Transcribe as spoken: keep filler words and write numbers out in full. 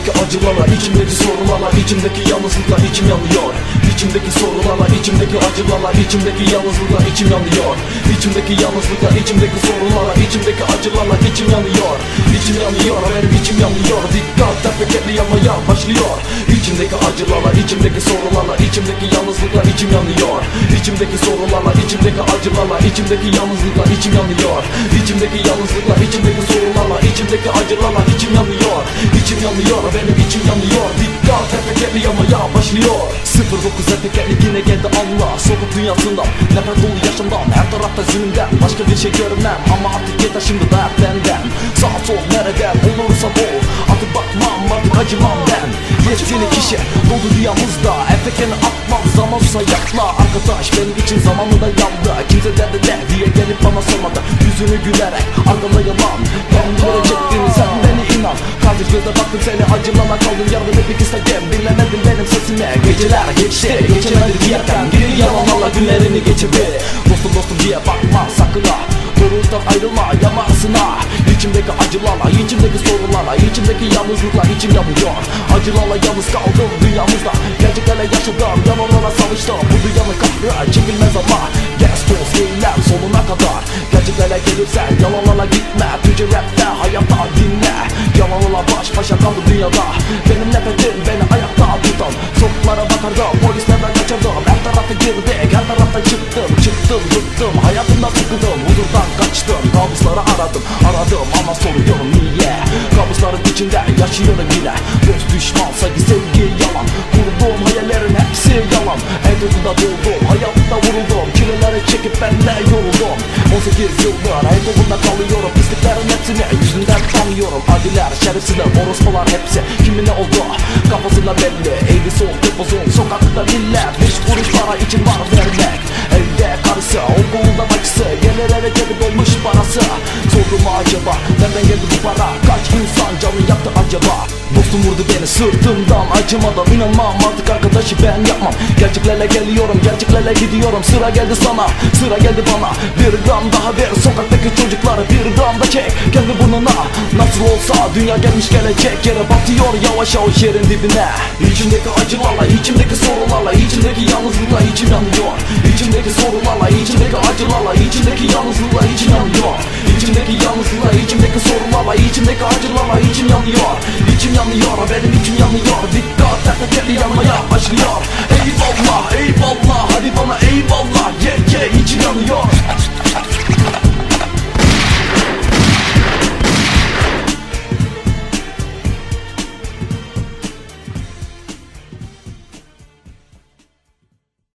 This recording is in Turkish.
İçimdeki acılarla, içimdeki sorularla, içimdeki yalnızlıkla içim yanıyor. İçimdeki sorularla, içimdeki acılarla, içimdeki yalnızlıkla içim yanıyor. İçimdeki yalnızlıkla, içimdeki sorularla, içimdeki acılarla içim yanıyor. İçim yanıyor, benim içim yanıyor. Dikkat, tefekkürli yanmaya başlıyor. İçimdeki acılarla, içimdeki sorularla, içimdeki yalnızlıkla içim yanıyor. İçimdeki sorularla, içimdeki acılarla, içimdeki yalnızlıkla içim yanıyor. İçimdeki yalnızlıkla, içimdeki sorularla, içimdeki acılarla içim yanıyor. İçim yanıyor, benim içim yanıyor. Dikkat, tefekkürli yanmaya başlıyor. sıfır dokuz efeketlik yine geldi Allah. Sokak dünyasından, nefret dolu yaşamdan, her tarafta zulümden, başka bir şey görmem. Ama artık yeter şimdi dayak benden. Sağ sol nereden olursa bol, artık bakmam, artık acımam ben. Yettiğini kişi doldu dünyamızda, efekeni atmam, zaman sayakla. Arkadaş benim için zamanı da yandı. Kimse derdi ne diye gelip bana sormadı. Yüzünü gülerek ardında yalan. Ben görecektin sen beni inan. Kardeş gözle baktım seni acımlama kaldın. Yardım etmek istedim, dinlemedin benim sesimi. Geceler geçti, geçemedi diyerken geri yalanlarla günlerini geçirdi. Dostum dostum diye bakma sakın ha, doğrultudan ayrılma yamarsın ha. İçimdeki acılarla, içimdeki sorularla, içimdeki yalnızlıkla içim yanıyor. Acılarla yalnız kaldım dünyamızda, gerçeklerle yaşadım, yalanlarla savaştım. Bu dünyanın kahrı çekilmez ama yes dost eylem sonuna kadar. Gerçeklerle gelirsen yalanlarla gitme, Türkçe rapte hayatta dinle. Yalanlarla baş başa kaldı dünyada, benim nefretim beni ayakta tutan. Sokaklara bakardım, polislerden kaçardım. Her tarafta girdik, her tarafta çıktım. Çıktım, bıktım, hayatımdan sıkıldım. Huzurdan kaçtım, kabusları aradım. Aradım ama soruyorum niye? Kabusların içinde yaşıyorum yine. Dost düşman, saygı sevgi yalan. Kurduğum hayallerin hepsi yalan. En tozunda doldum, hayatımda vuruldum. Çilelere çekip ben de yoruldum. on sekiz yıldır en tozunda kalıyorum. Pisliklerin hepsini yüzünden tanıyorum. Adiler, şerefsizler, orospular hepsi kimin ne oldu? Kafasında belli, eğri sol, tepozun. Sokakta millet, beş kuruş para için var vermek. Evde karısı, okulda bacısı, gelir eve cebi dolmuş parası. Sordum acaba, nereden geldi bu para? Kaç insan canı yaktı acaba? Dostum vurdu beni sırtımdan, acımadan inanmam artık arkadaşı ben yapmam. Gerçeklerle geliyorum, gerçeklerle gidiyorum. Sıra geldi sana, sıra geldi bana. Bir gram daha ver sokaktaki çocukları, bir gram da çek kendi burnuna. Nasıl olsa dünya gelmiş gelecek yere batıyor yavaş yavaş yerin dibine. İçimdeki acılarla, içimdeki sorularla, içimdeki yalnızlıkla içim yanıyor. İçimdeki sorularla, içimdeki acılarla, içimdeki yalnızlıkla içim yanıyor. İçimdeki yalnızlıkla, içimdeki sorularla, içimdeki acılarla içim yanıyor. İçim yanıyor, benim